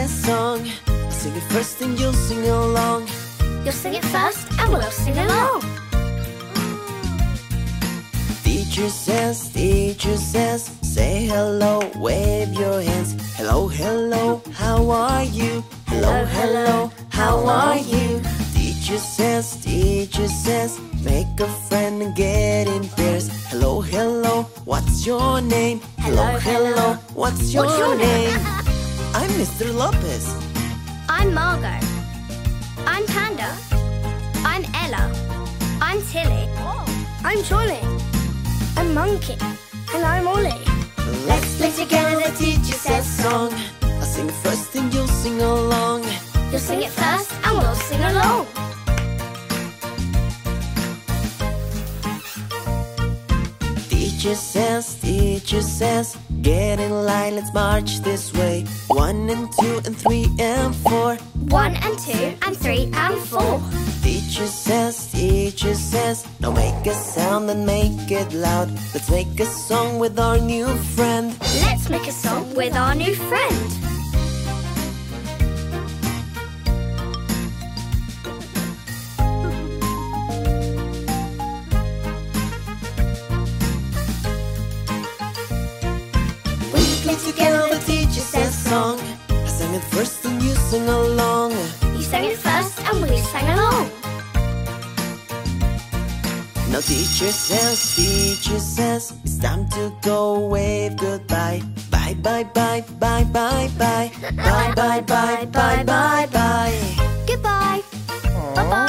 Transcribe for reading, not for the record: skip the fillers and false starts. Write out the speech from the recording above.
says song. I'll sing it first and you'll sing along. You'll sing it first and we'll sing along. Teacher says, say hello, wave your hands. Hello, hello, how are you? Hello, hello, how are you? Teacher says, make a friend and get in pairs. Hello, hello, what's your name? Hello, hello, what's your name? I'm Mr. Lopez. I'm Margot. I'm Panda. I'm Ella. I'm Tilly. I'm Johnny. I'm Monkey. And I'm Ollie. Let's play together the teacher says song. I'll sing it first and you'll sing along. You'll sing it first and we'll sing along. Teacher says, get in line, let's march this way. 1 and 2 and 3 and 4. 1 and 2 and 3 and 4. Teacher says, now make a sound and make it loud. Let's make a song with our new friend. Let's make a song with our new friend. Together the teacher says song. I sang it first and you sing along. You sang it first and we sang along. Now teacher says, it's time to go, wave goodbye. Bye, bye, bye, bye, bye, bye. Bye, bye, bye, bye, bye, bye. Goodbye. Bye-bye.